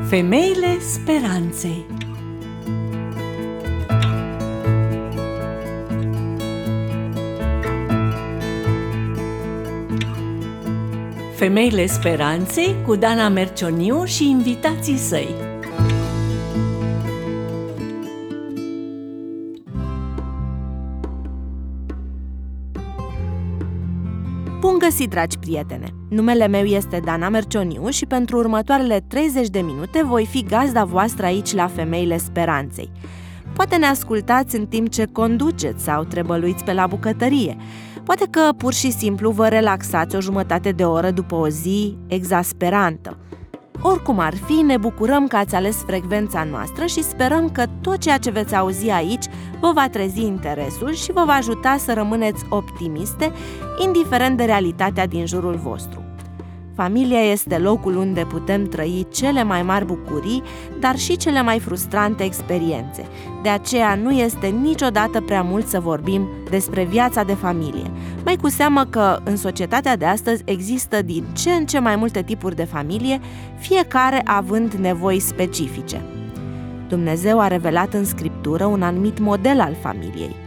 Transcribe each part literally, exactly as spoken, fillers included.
Femeile speranței. Femeile speranței cu Dana Mercioniu și invitații săi. Bun găsit, dragi prietene! Numele meu este Dana Mercioniu și pentru următoarele treizeci de minute voi fi gazda voastră aici la Femeile Speranței. Poate ne ascultați în timp ce conduceți sau trebăluiți pe la bucătărie. Poate că pur și simplu vă relaxați o jumătate de oră după o zi exasperantă. Oricum ar fi, ne bucurăm că ați ales frecvența noastră și sperăm că tot ceea ce veți auzi aici vă va trezi interesul și vă va ajuta să rămâneți optimiste, indiferent de realitatea din jurul vostru. Familia este locul unde putem trăi cele mai mari bucurii, dar și cele mai frustrante experiențe. De aceea nu este niciodată prea mult să vorbim despre viața de familie. Mai cu seamă că în societatea de astăzi există din ce în ce mai multe tipuri de familie, fiecare având nevoi specifice. Dumnezeu a revelat în Scriptură un anumit model al familiei.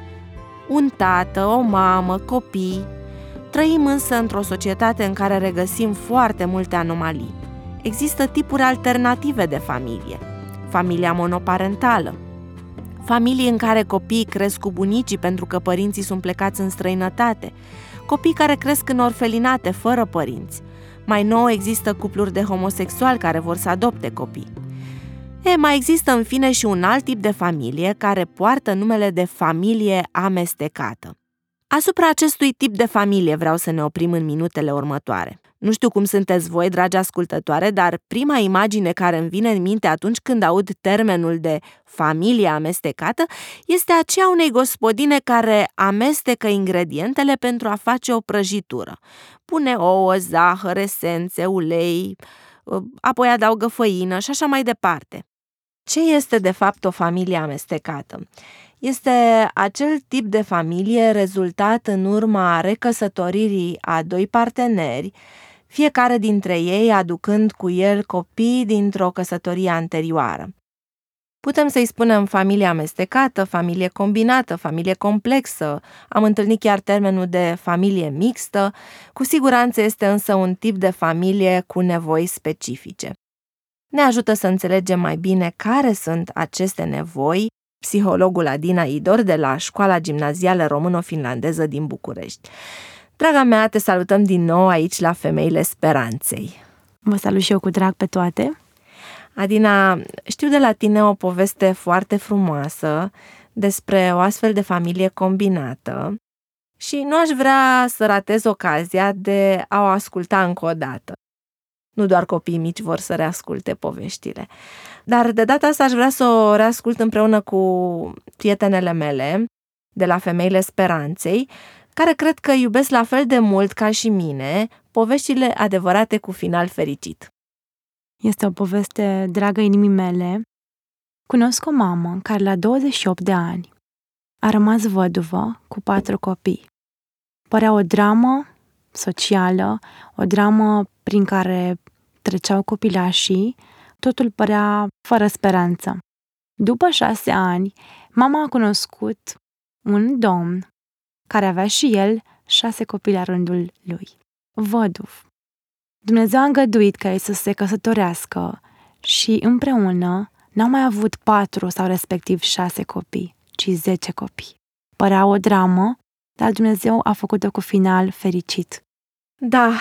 Un tată, o mamă, copii. Trăim însă într-o societate în care regăsim foarte multe anomalii. Există tipuri alternative de familie. Familia monoparentală. Familii în care copiii cresc cu bunicii pentru că părinții sunt plecați în străinătate. Copii care cresc în orfelinate, fără părinți. Mai nou există cupluri de homosexuali care vor să adopte copii. E, mai există în fine și un alt tip de familie care poartă numele de familie amestecată. Asupra acestui tip de familie vreau să ne oprim în minutele următoare. Nu știu cum sunteți voi, dragi ascultătoare, dar prima imagine care îmi vine în minte atunci când aud termenul de familie amestecată este aceea unei gospodine care amestecă ingredientele pentru a face o prăjitură. Pune ouă, zahăr, esențe, ulei, apoi adaugă făină și așa mai departe. Ce este de fapt o familie amestecată? Este acel tip de familie rezultat în urma recăsătoririi a doi parteneri, fiecare dintre ei aducând cu el copii dintr-o căsătorie anterioară. Putem să-i spunem familie amestecată, familie combinată, familie complexă, am întâlnit chiar termenul de familie mixtă, cu siguranță este însă un tip de familie cu nevoi specifice. Ne ajută să înțelegem mai bine care sunt aceste nevoi psihologul Adina Idor de la Școala Gimnazială Româno-Finlandeză din București. Draga mea, te salutăm din nou aici la Femeile Speranței. Vă salut și eu cu drag pe toate. Adina, știu de la tine o poveste foarte frumoasă despre o astfel de familie combinată și nu aș vrea să ratez ocazia de a o asculta încă o dată. Nu doar copiii mici vor să reasculte poveștile. Dar de data asta aș vrea să o reascult împreună cu prietenele mele de la Femeile Speranței, care cred că iubesc la fel de mult ca și mine poveștile adevărate cu final fericit. Este o poveste dragă inimii mele. Cunosc o mamă care la douăzeci și opt de ani a rămas văduvă cu patru copii. Părea o dramă socială, o dramă prin care treceau copilașii, totul părea fără speranță. După șase ani, mama a cunoscut un domn care avea și el șase copii la rândul lui, văduv. Dumnezeu a îngăduit ca ei să se căsătorească și împreună n-au mai avut patru sau respectiv șase copii, ci zece copii. Părea o dramă, dar Dumnezeu a făcut-o cu final fericit. Da,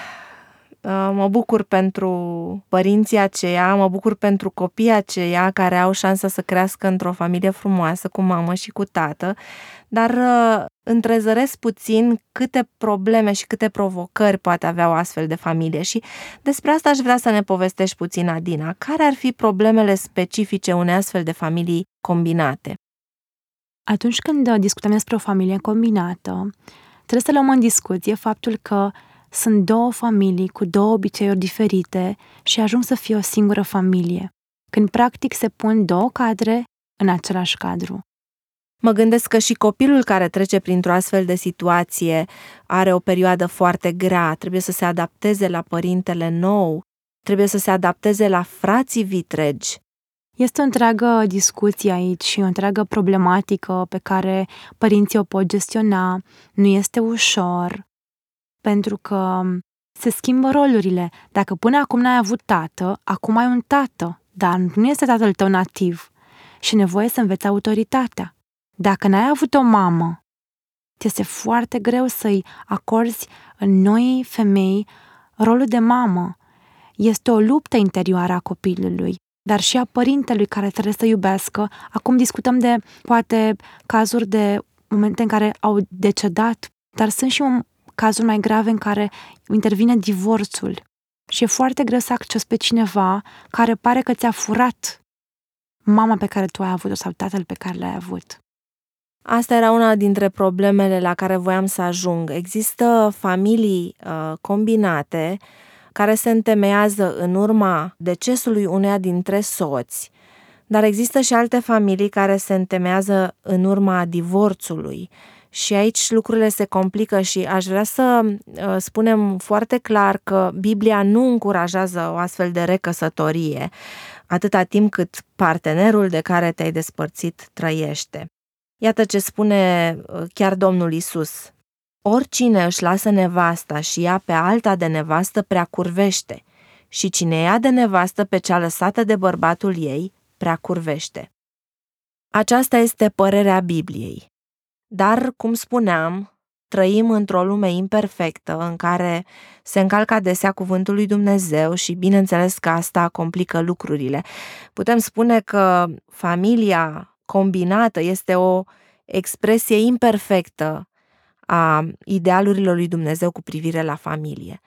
mă bucur pentru părinții aceia, mă bucur pentru copiii aceia care au șansa să crească într-o familie frumoasă cu mamă și cu tată, dar întrezăresc puțin câte probleme și câte provocări poate avea o astfel de familie și despre asta aș vrea să ne povestești puțin, Adina. Care ar fi problemele specifice unei astfel de familii combinate? Atunci când discutăm despre o familie combinată, trebuie să luăm în discuție faptul că sunt două familii cu două obiceiuri diferite și ajung să fie o singură familie, când practic se pun două cadre în același cadru. Mă gândesc că și copilul care trece printr-o astfel de situație are o perioadă foarte grea, trebuie să se adapteze la părintele nou. trebuie să se adapteze la frații vitregi. Este o întreagă discuție aici și o întreagă problematică pe care părinții o pot gestiona. Nu este ușor, pentru că se schimbă rolurile. Dacă până acum n-ai avut tată, acum ai un tată, dar nu este tatăl tău nativ și e nevoie să înveți autoritatea. Dacă n-ai avut o mamă, ți este foarte greu să-i acorzi în noi femei rolul de mamă. Este o luptă interioară a copilului, dar și a părintelui care trebuie să iubească. Acum discutăm de, poate, cazuri de momente în care au decedat, dar sunt și un, cazuri mai grave în care intervine divorțul. Și e foarte greu să accepti pe cineva care pare că ți-a furat mama pe care tu ai avut-o sau tatăl pe care l-ai avut. Asta era una dintre problemele la care voiam să ajung. Există familii uh, combinate care se întemeiază în urma decesului uneia dintre soți, dar există și alte familii care se întemeiază în urma divorțului. Și aici lucrurile se complică și aș vrea să uh, spunem foarte clar că Biblia nu încurajează o astfel de recăsătorie, atâta timp cât partenerul de care te-ai despărțit trăiește. Iată ce spune chiar Domnul Iisus: oricine își lasă nevasta și ia pe alta de nevastă prea curvește, și cine ia de nevastă pe cea lăsată de bărbatul ei prea curvește. Aceasta este părerea Bibliei. Dar, cum spuneam, trăim într-o lume imperfectă în care se încalcă adesea cuvântul lui Dumnezeu și bineînțeles că asta complică lucrurile. Putem spune că familia combinată este o expresie imperfectă a idealurilor lui Dumnezeu cu privire la familie.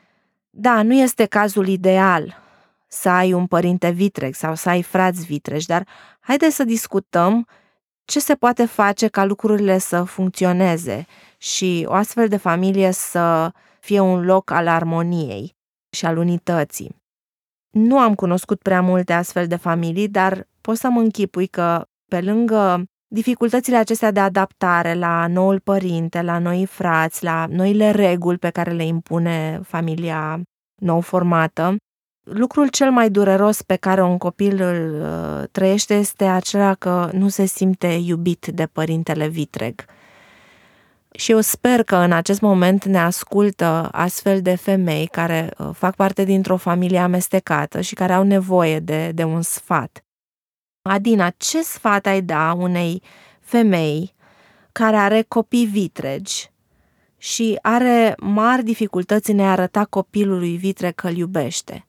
Da, nu este cazul ideal să ai un părinte vitreg sau să ai frați vitregi, dar haideți să discutăm ce se poate face ca lucrurile să funcționeze și o astfel de familie să fie un loc al armoniei și al unității. Nu am cunoscut prea multe astfel de familii, dar pot să mă închipui că pe lângă dificultățile acestea de adaptare la noul părinte, la noi frați, la noile reguli pe care le impune familia nou formată, lucrul cel mai dureros pe care un copil îl trăiește este acela că nu se simte iubit de părintele vitreg. Și eu sper că în acest moment ne ascultă astfel de femei care fac parte dintr-o familie amestecată și care au nevoie de, de un sfat. Adina, ce sfat ai da unei femei care are copii vitregi și are mari dificultăți în a arăta copilului vitreg că îl iubește?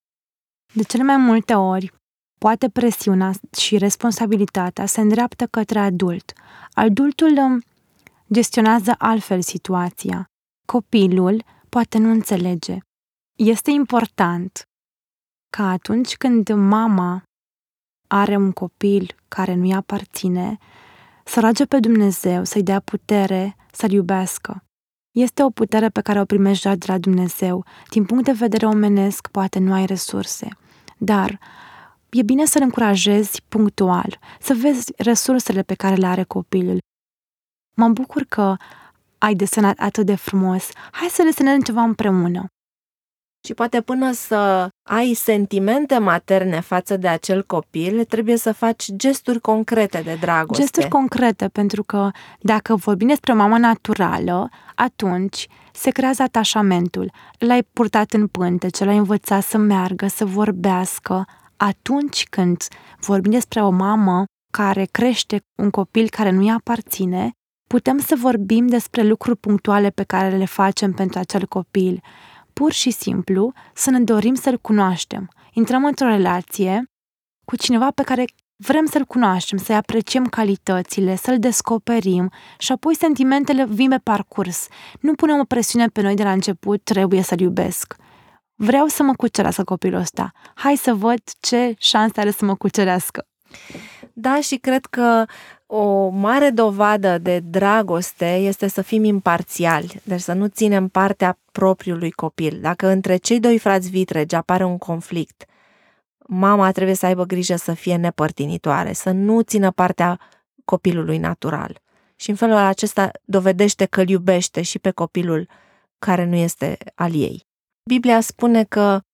De cele mai multe ori, poate presiunea și responsabilitatea se îndreaptă către adult. Adultul gestionează altfel situația. Copilul poate nu înțelege. Este important ca atunci când mama are un copil care nu-i aparține, să roage pe Dumnezeu să-i dea putere să-l iubească. Este o putere pe care o primești doar de la Dumnezeu. Din punct de vedere omenesc, poate nu ai resurse, dar e bine să-l încurajezi punctual, să vezi resursele pe care le are copilul. Mă bucur că ai desenat atât de frumos. Hai să desenăm ceva împreună. Și poate până să ai sentimente materne față de acel copil, trebuie să faci gesturi concrete de dragoste. Gesturi concrete, pentru că dacă vorbim despre o mamă naturală, atunci se creează atașamentul. L-ai purtat în pântece, l-ai învățat să meargă, să vorbească. Atunci când vorbim despre o mamă care crește un copil care nu-i aparține, putem să vorbim despre lucruri punctuale pe care le facem pentru acel copil. Pur și simplu să ne dorim să-l cunoaștem. Intrăm într-o relație cu cineva pe care vrem să-l cunoaștem, să-i apreciem calitățile, să-l descoperim și apoi sentimentele vin pe parcurs. Nu punem o presiune pe noi de la început, trebuie să-l iubesc. Vreau să mă cucerească copilul ăsta. Hai să văd ce șanse are să mă cucerească. Da, și cred că o mare dovadă de dragoste este să fim imparțiali, deci să nu ținem partea propriului copil. Dacă între cei doi frați vitregi apare un conflict, mama trebuie să aibă grijă să fie nepărtinitoare, să nu țină partea copilului natural. Și în felul acesta dovedește că îl iubește și pe copilul care nu este al ei. Biblia spune că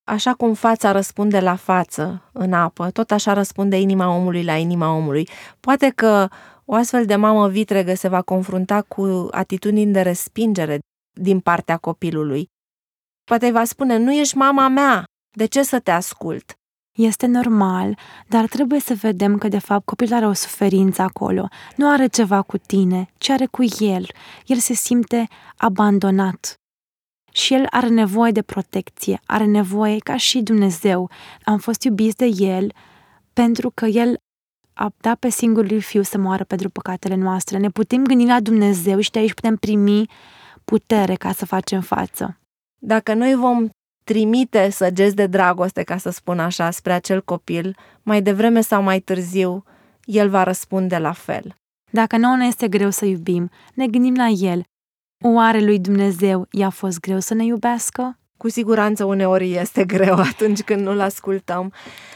așa cum fața răspunde la față în apă, tot așa răspunde inima omului la inima omului. Poate că o astfel de mamă vitregă se va confrunta cu atitudini de respingere din partea copilului. Poate îi va spune, nu ești mama mea, de ce să te ascult? Este normal, dar trebuie să vedem că de fapt copilul are o suferință acolo. Nu are ceva cu tine, ci are cu el. El se simte abandonat. Și el are nevoie de protecție, are nevoie ca și Dumnezeu. Am fost iubiți de el pentru că el a dat pe singurul fiu să moară pentru păcatele noastre. Ne putem gândi la Dumnezeu și de aici putem primi putere ca să facem față. Dacă noi vom trimite săgeți de dragoste, ca să spun așa, spre acel copil, mai devreme sau mai târziu, el va răspunde la fel. Dacă nouă ne este greu să iubim, ne gândim la el. Oare lui Dumnezeu i-a fost greu să ne iubească? Cu siguranță uneori este greu atunci când nu-l ascultăm.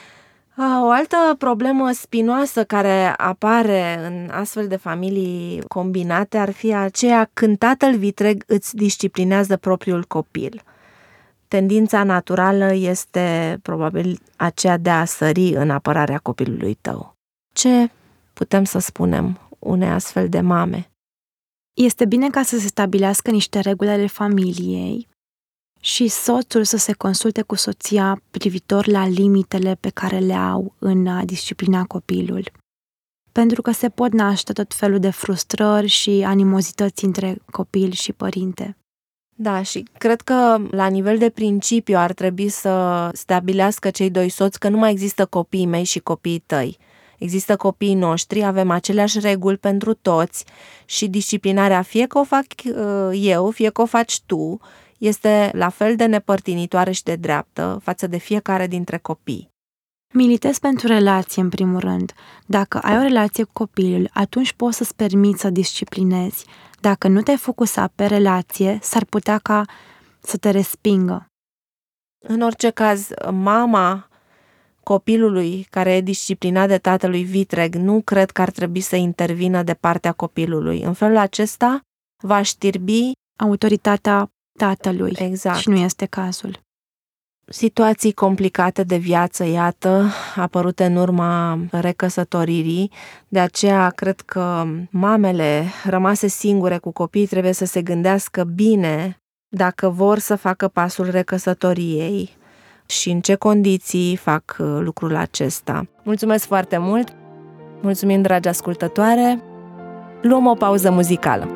O altă problemă spinoasă care apare în astfel de familii combinate ar fi aceea când tatăl vitreg îți disciplinează propriul copil. Tendința naturală este probabil aceea de a sări în apărarea copilului tău. Ce putem să spunem unei astfel de mame? Este bine ca să se stabilească niște reguli ale familiei și soțul să se consulte cu soția privitor la limitele pe care le au în a disciplina copilul. Pentru că se pot naște tot felul de frustrări și animozități între copil și părinte. Da, și cred că la nivel de principiu ar trebui să stabilească cei doi soți că nu mai există copiii mei și copiii tăi. Există copiii noștri, avem aceleași reguli pentru toți și disciplinarea, fie că o fac eu, fie că o faci tu, este la fel de nepărtinitoare și de dreaptă față de fiecare dintre copii. Militez pentru relație, în primul rând. Dacă ai o relație cu copilul, atunci poți să-ți permiți să disciplinezi. Dacă nu te-ai focusat pe relație, s-ar putea ca să te respingă. În orice caz, mama copilului care e disciplinat de tatălui vitreg nu cred că ar trebui să intervină de partea copilului. În felul acesta va știrbi autoritatea tatălui. Exact. Și nu este cazul. Situații complicate de viață, iată, apărute în urma recăsătoririi, de aceea cred că mamele rămase singure cu copii trebuie să se gândească bine dacă vor să facă pasul recăsătoriei și în ce condiții fac lucrul acesta. Mulțumesc foarte mult! Mulțumim, dragi ascultătoare! Luăm o pauză muzicală.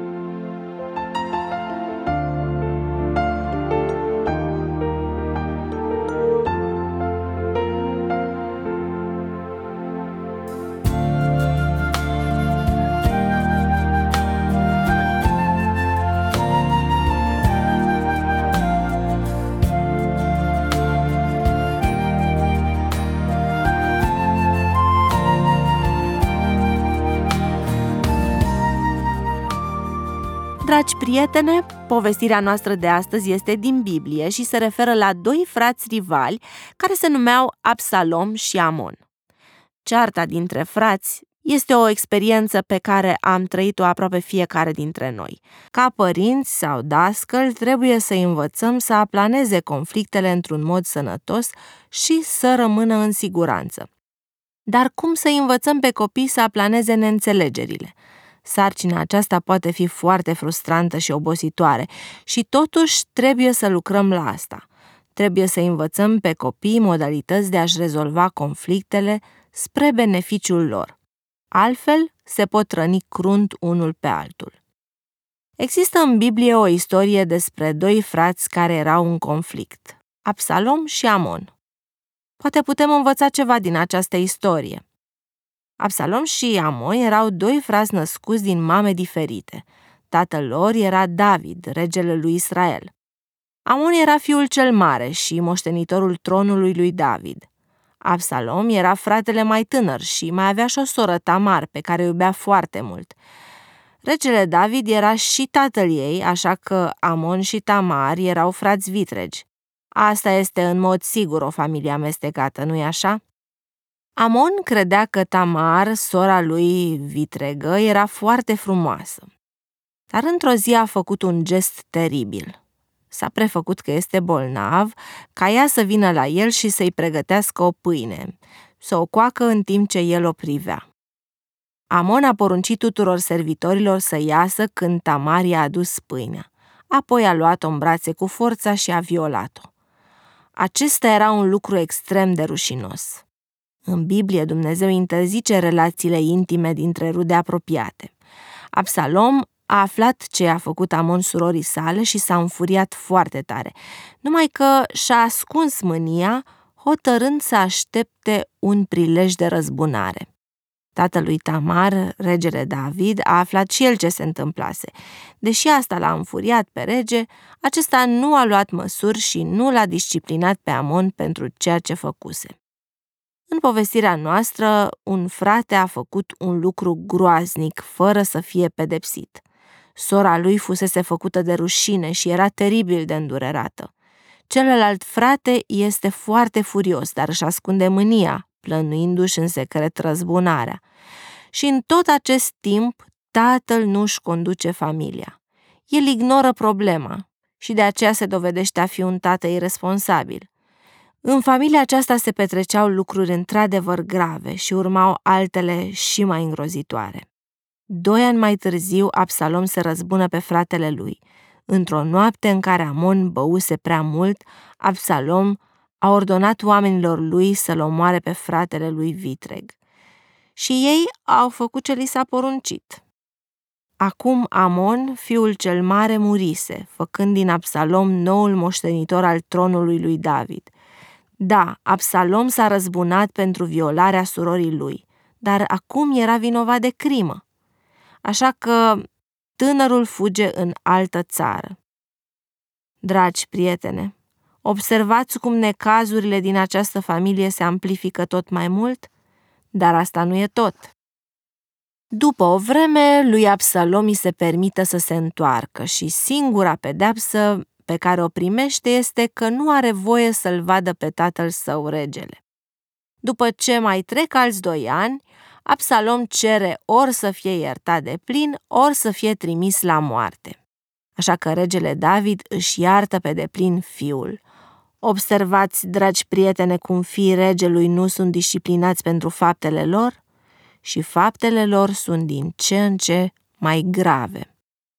Dragi prietene, povestirea noastră de astăzi este din Biblie și se referă la doi frați rivali care se numeau Absalom și Amon. Cearta dintre frați este o experiență pe care am trăit-o aproape fiecare dintre noi. Ca părinți sau dascăli, trebuie să învățăm să aplaneze conflictele într-un mod sănătos și să rămână în siguranță. Dar cum să învățăm pe copii să aplaneze neînțelegerile? Sarcina aceasta poate fi foarte frustrantă și obositoare și totuși trebuie să lucrăm la asta. Trebuie să învățăm pe copii modalități de a-și rezolva conflictele spre beneficiul lor. Altfel, se pot răni crunt unul pe altul. Există în Biblie o istorie despre doi frați care erau în conflict, Absalom și Amon. Poate putem învăța ceva din această istorie. Absalom și Amon erau doi frați născuți din mame diferite. Tatăl lor era David, regele lui Israel. Amon era fiul cel mare și moștenitorul tronului lui David. Absalom era fratele mai tânăr și mai avea și o soră, Tamar, pe care o iubea foarte mult. Regele David era și tatăl ei, așa că Amon și Tamar erau frați vitregi. Asta este în mod sigur o familie amestecată, nu-i așa? Amon credea că Tamar, sora lui vitregă, era foarte frumoasă. Dar într-o zi a făcut un gest teribil. S-a prefăcut că este bolnav, ca ea să vină la el și să-i pregătească o pâine, să o coacă în timp ce el o privea. Amon a poruncit tuturor servitorilor să iasă când Tamar i-a adus pâinea. Apoi a luat-o în brațe cu forța și a violat-o. Acesta era un lucru extrem de rușinos. În Biblie, Dumnezeu interzice relațiile intime dintre rude apropiate. Absalom a aflat ce a făcut Amon surorii sale și s-a înfuriat foarte tare, numai că și-a ascuns mânia, hotărând să aștepte un prilej de răzbunare. Tatălui Tamar, regele David, a aflat și el ce se întâmplase. Deși asta l-a înfuriat pe rege, acesta nu a luat măsuri și nu l-a disciplinat pe Amon pentru ceea ce făcuse. În povestirea noastră, un frate a făcut un lucru groaznic, fără să fie pedepsit. Sora lui fusese făcută de rușine și era teribil de îndurerată. Celălalt frate este foarte furios, dar își ascunde mânia, plănuindu-și în secret răzbunarea. Și în tot acest timp, tatăl nu-și conduce familia. El ignoră problema și de aceea se dovedește a fi un tată iresponsabil. În familia aceasta se petreceau lucruri într-adevăr grave și urmau altele și mai îngrozitoare. Doi ani mai târziu, Absalom se răzbună pe fratele lui. Într-o noapte în care Amon băuse prea mult, Absalom a ordonat oamenilor lui să-l omoare pe fratele lui vitreg. Și ei au făcut ce li s-a poruncit. Acum Amon, fiul cel mare, murise, făcând din Absalom noul moștenitor al tronului lui David. Da, Absalom s-a răzbunat pentru violarea surorii lui, dar acum era vinovat de crimă. Așa că tânărul fuge în altă țară. Dragi prietene, observați cum necazurile din această familie se amplifică tot mai mult, dar asta nu e tot. După o vreme, lui Absalom îi se permite să se întoarcă și singura pedeapsă pe care o primește este că nu are voie să-l vadă pe tatăl său, regele. După ce mai trec alți doi ani, Absalom cere ori să fie iertat de plin, ori să fie trimis la moarte. Așa că regele David își iartă pe deplin fiul. Observați, dragi prietene, cum fiii regelui nu sunt disciplinați pentru faptele lor și faptele lor sunt din ce în ce mai grave.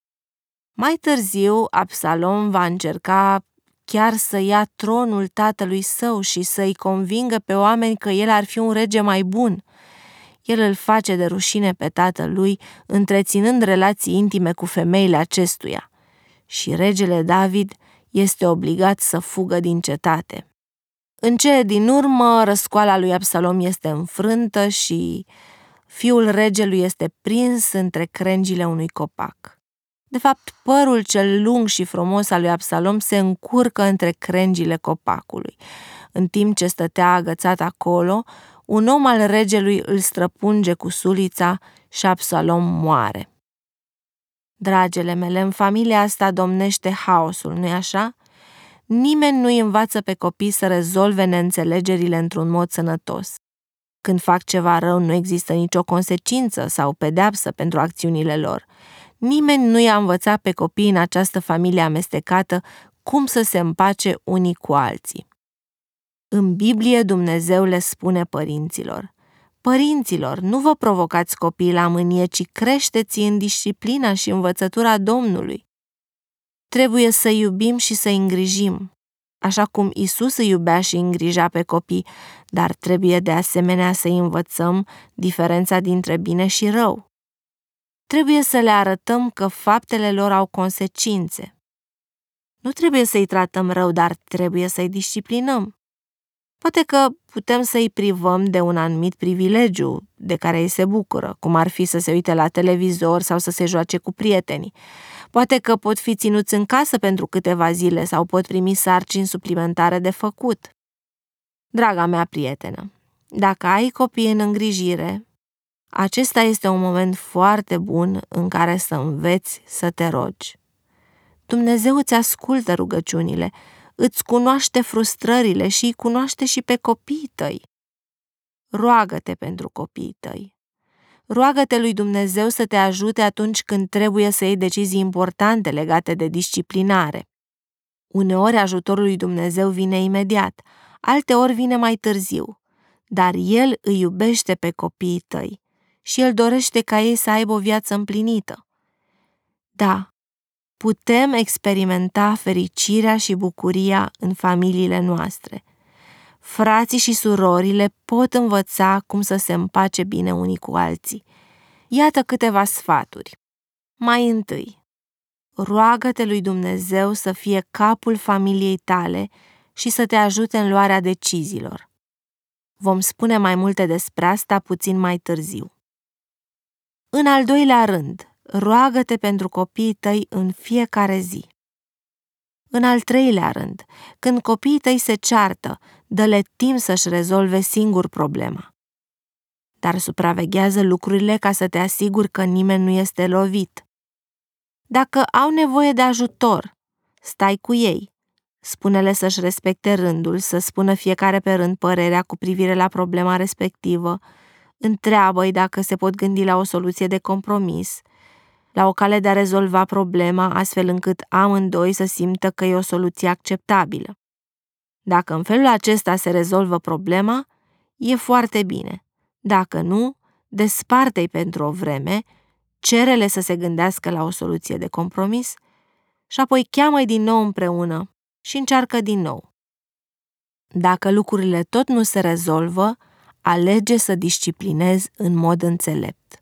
Mai târziu, Absalom va încerca chiar să ia tronul tatălui său și să-i convingă pe oameni că el ar fi un rege mai bun. El îl face de rușine pe tatălui, întreținând relații intime cu femeile acestuia. Și regele David este obligat să fugă din cetate. În cele din urmă, răscoala lui Absalom este înfrântă și fiul regelui este prins între crengile unui copac. De fapt, părul cel lung și frumos al lui Absalom se încurcă între crengile copacului. În timp ce stătea agățat acolo, un om al regelui îl străpunge cu sulița și Absalom moare. Dragele mele, în familia asta domnește haosul, nu-i așa? Nimeni nu-i învață pe copii să rezolve neînțelegerile într-un mod sănătos. Când fac ceva rău, nu există nicio consecință sau pedeapsă pentru acțiunile lor. Nimeni nu i-a învățat pe copii în această familie amestecată cum să se împace unii cu alții. În Biblie Dumnezeu le spune părinților: Părinților, nu vă provocați copiii la mânie, ci creșteți în disciplina și învățătura Domnului. Trebuie să iubim și să îngrijim, așa cum Isus îi iubea și îngrija pe copii, dar trebuie de asemenea să-i învățăm diferența dintre bine și rău. Trebuie să le arătăm că faptele lor au consecințe. Nu trebuie să-i tratăm rău, dar trebuie să-i disciplinăm. Poate că putem să-i privăm de un anumit privilegiu de care ei se bucură, cum ar fi să se uite la televizor sau să se joace cu prietenii. Poate că pot fi ținuți în casă pentru câteva zile sau pot primi sarcini suplimentare de făcut. Draga mea prietenă, dacă ai copii în îngrijire, acesta este un moment foarte bun în care să înveți să te rogi. Dumnezeu îți ascultă rugăciunile, îți cunoaște frustrările și îi cunoaște și pe copiii tăi. Roagă-te pentru copiii tăi. Roagă-te lui Dumnezeu să te ajute atunci când trebuie să iei decizii importante legate de disciplinare. Uneori ajutorul lui Dumnezeu vine imediat, alteori vine mai târziu, dar El îi iubește pe copiii tăi și El dorește ca ei să aibă o viață împlinită. Da, putem experimenta fericirea și bucuria în familiile noastre. Frații și surorile pot învăța cum să se împace bine unii cu alții. Iată câteva sfaturi. Mai întâi, roagă-te lui Dumnezeu să fie capul familiei tale și să te ajute în luarea deciziilor. Vom spune mai multe despre asta puțin mai târziu. În al doilea rând, roagă-te pentru copiii tăi în fiecare zi. În al treilea rând, când copiii tăi se ceartă, dă-le timp să-și rezolve singur problema. Dar supraveghează lucrurile ca să te asiguri că nimeni nu este lovit. Dacă au nevoie de ajutor, stai cu ei. Spune-le să-și respecte rândul, să spună fiecare pe rând părerea cu privire la problema respectivă, întreabă-i dacă se pot gândi la o soluție de compromis, la o cale de a rezolva problema, astfel încât amândoi să simtă că e o soluție acceptabilă. Dacă în felul acesta se rezolvă problema, e foarte bine. Dacă nu, desparte-i pentru o vreme, cere-le să se gândească la o soluție de compromis și apoi cheamă-i din nou împreună și încearcă din nou. Dacă lucrurile tot nu se rezolvă, alege să disciplinezi în mod înțelept.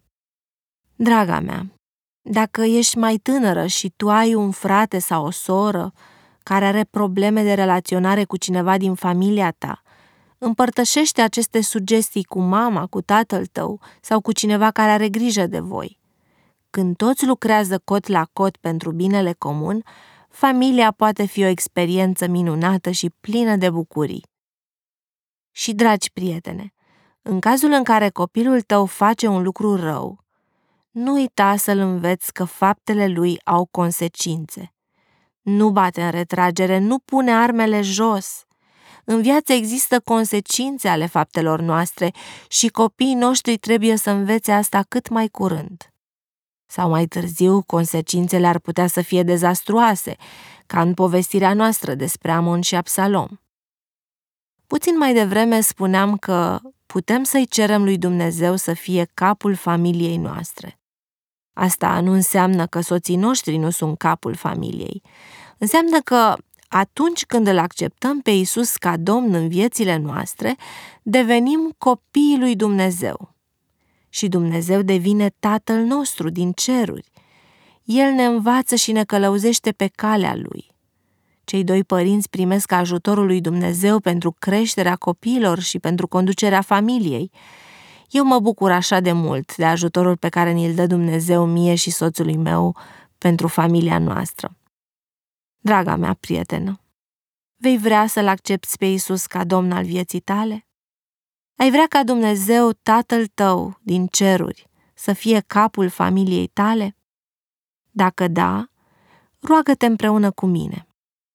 Draga mea, dacă ești mai tânără și tu ai un frate sau o soră care are probleme de relaționare cu cineva din familia ta, împărtășește aceste sugestii cu mama, cu tatăl tău sau cu cineva care are grijă de voi. Când toți lucrează cot la cot pentru binele comun, familia poate fi o experiență minunată și plină de bucurii. Și, dragi prietene, în cazul în care copilul tău face un lucru rău, nu uita să-l înveți că faptele lui au consecințe. Nu bate în retragere, nu pune armele jos. În viață există consecințe ale faptelor noastre și copiii noștri trebuie să învețe asta cât mai curând. Sau mai târziu, consecințele ar putea să fie dezastruoase, ca în povestirea noastră despre Amon și Absalom. Puțin mai devreme spuneam că putem să-i cerem lui Dumnezeu să fie capul familiei noastre. Asta nu înseamnă că soții noștri nu sunt capul familiei. Înseamnă că atunci când îl acceptăm pe Iisus ca Domn în viețile noastre, devenim copiii lui Dumnezeu. Și Dumnezeu devine Tatăl nostru din ceruri. El ne învață și ne călăuzește pe calea Lui. Cei doi părinți primesc ajutorul lui Dumnezeu pentru creșterea copiilor și pentru conducerea familiei. Eu mă bucur așa de mult de ajutorul pe care ni-l dă Dumnezeu mie și soțului meu pentru familia noastră. Draga mea prietenă, vei vrea să-L accepți pe Iisus ca Domn al vieții tale? Ai vrea ca Dumnezeu, Tatăl tău din ceruri, să fie capul familiei tale? Dacă da, roagă-te împreună cu mine.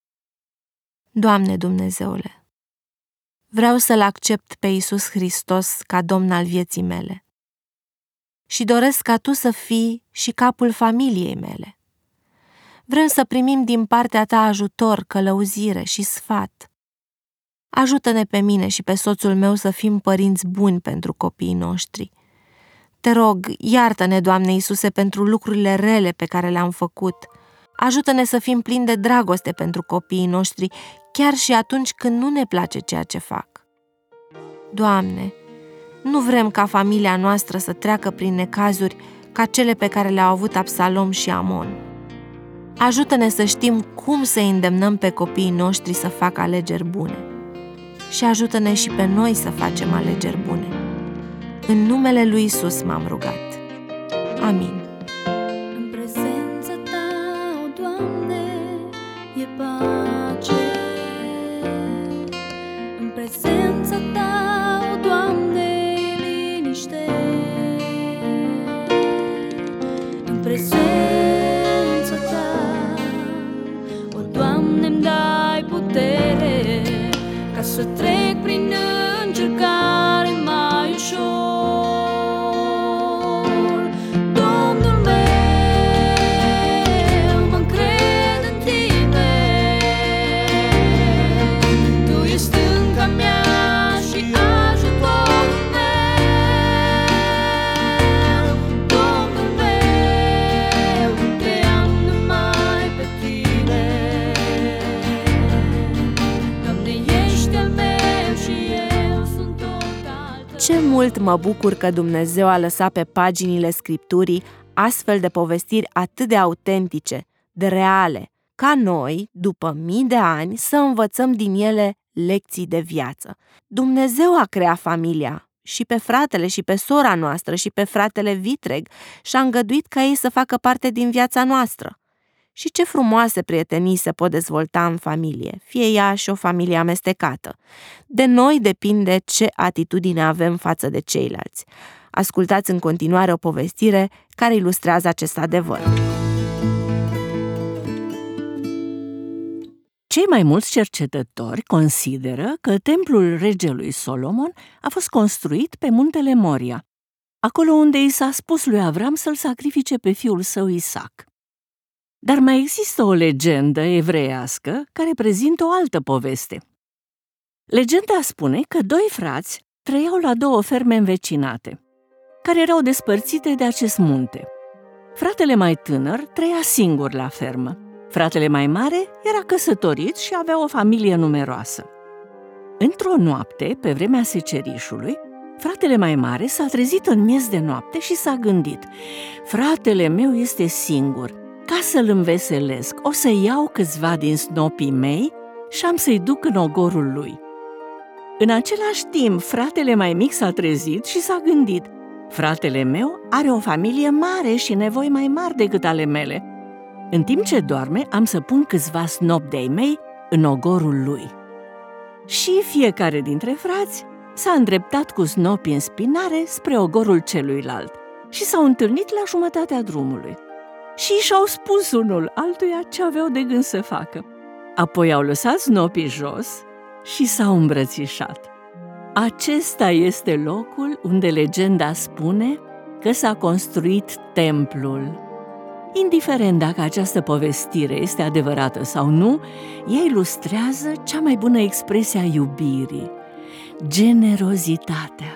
Doamne Dumnezeule, vreau să-L accept pe Iisus Hristos ca Domn al vieții mele și doresc ca Tu să fii și capul familiei mele. Vrem să primim din partea Ta ajutor, călăuzire și sfat. Ajută-ne pe mine și pe soțul meu să fim părinți buni pentru copiii noștri. Te rog, iartă-ne, Doamne Iisuse, pentru lucrurile rele pe care le-am făcut. Ajută-ne să fim plini de dragoste pentru copiii noștri, chiar și atunci când nu ne place ceea ce fac. Doamne, nu vrem ca familia noastră să treacă prin necazuri ca cele pe care le-au avut Absalom și Amon. Ajută-ne să știm cum să îndemnăm pe copiii noștri să facă alegeri bune. Și ajută-ne și pe noi să facem alegeri bune. În numele lui Iisus m-am rugat. Amin. În prezența Ta, o Doamne, e pace. În prezența Ta, o Doamne, e liniște. În prezența Ta, o Doamne, îmi dai putere ca să trec prin încercare mai ușor. Domnul meu, mă încred în Tine, Ce mult mă bucur că Dumnezeu a lăsat pe paginile Scripturii astfel de povestiri atât de autentice, de reale, ca noi, după mii de ani, să învățăm din ele lecții de viață. Dumnezeu a creat familia, și pe fratele și pe sora noastră și pe fratele vitreg și-a îngăduit ca ei să facă parte din viața noastră. Și ce frumoase prietenii se pot dezvolta în familie, fie ea și o familie amestecată. De noi depinde ce atitudine avem față de ceilalți. Ascultați în continuare o povestire care ilustrează acest adevăr. Cei mai mulți cercetători consideră că templul regelui Solomon a fost construit pe muntele Moria, acolo unde i s-a spus lui Avram să-l sacrifice pe fiul său Isaac. Dar mai există o legendă evreiască care prezintă o altă poveste. Legenda spune că doi frați trăiau la două ferme învecinate, care erau despărțite de acest munte. Fratele mai tânăr trăia singur la fermă. Fratele mai mare era căsătorit și avea o familie numeroasă. Într-o noapte, pe vremea secerișului, fratele mai mare s-a trezit în miez de noapte și s-a gândit: fratele meu este singur, ca să-l înveselesc, o să iau câțiva din snopii mei și am să-i duc în ogorul lui. În același timp, fratele mai mic s-a trezit și s-a gândit: fratele meu are o familie mare și nevoi mai mari decât ale mele. În timp ce doarme, am să pun câțiva snopi de-ai mei în ogorul lui. Și fiecare dintre frați s-a îndreptat cu snopii în spinare spre ogorul celuilalt și s-au întâlnit la jumătatea drumului. Și și-au spus unul altuia ce aveau de gând să facă. Apoi au lăsat snopii jos și s-au îmbrățișat. Acesta este locul unde legenda spune că s-a construit templul. Indiferent dacă această povestire este adevărată sau nu, ea ilustrează cea mai bună expresie a iubirii: generozitatea.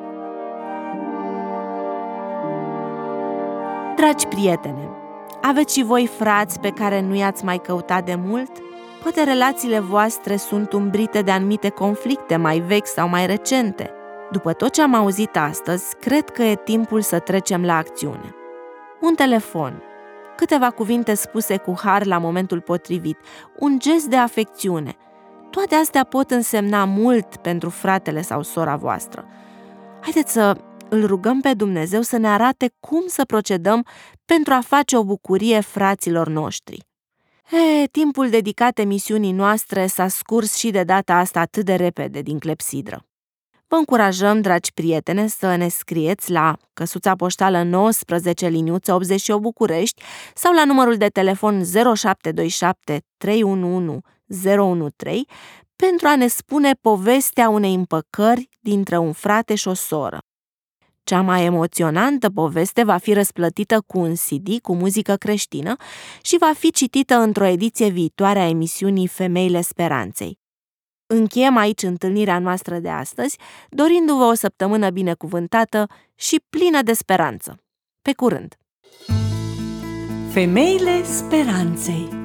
Dragi prietene, aveți și voi frați pe care nu i-ați mai căutat de mult? Poate relațiile voastre sunt umbrite de anumite conflicte mai vechi sau mai recente. După tot ce am auzit astăzi, cred că e timpul să trecem la acțiune. Un telefon, câteva cuvinte spuse cu har la momentul potrivit, un gest de afecțiune. Toate astea pot însemna mult pentru fratele sau sora voastră. Haideți să îl rugăm pe Dumnezeu să ne arate cum să procedăm pentru a face o bucurie fraților noștri. E, timpul dedicat emisiunii noastre s-a scurs și de data asta atât de repede din clepsidră. Vă încurajăm, dragi prietene, să ne scrieți la căsuța poștală nouăsprezece liniuță optzeci și opt București sau la numărul de telefon zero șapte doi șapte trei unu unu zero unu trei pentru a ne spune povestea unei împăcări dintre un frate și o soră. Cea mai emoționantă poveste va fi răsplătită cu un C D cu muzică creștină și va fi citită într-o ediție viitoare a emisiunii Femeile Speranței. Încheiem aici întâlnirea noastră de astăzi, dorindu-vă o săptămână binecuvântată și plină de speranță. Pe curând! Femeile Speranței.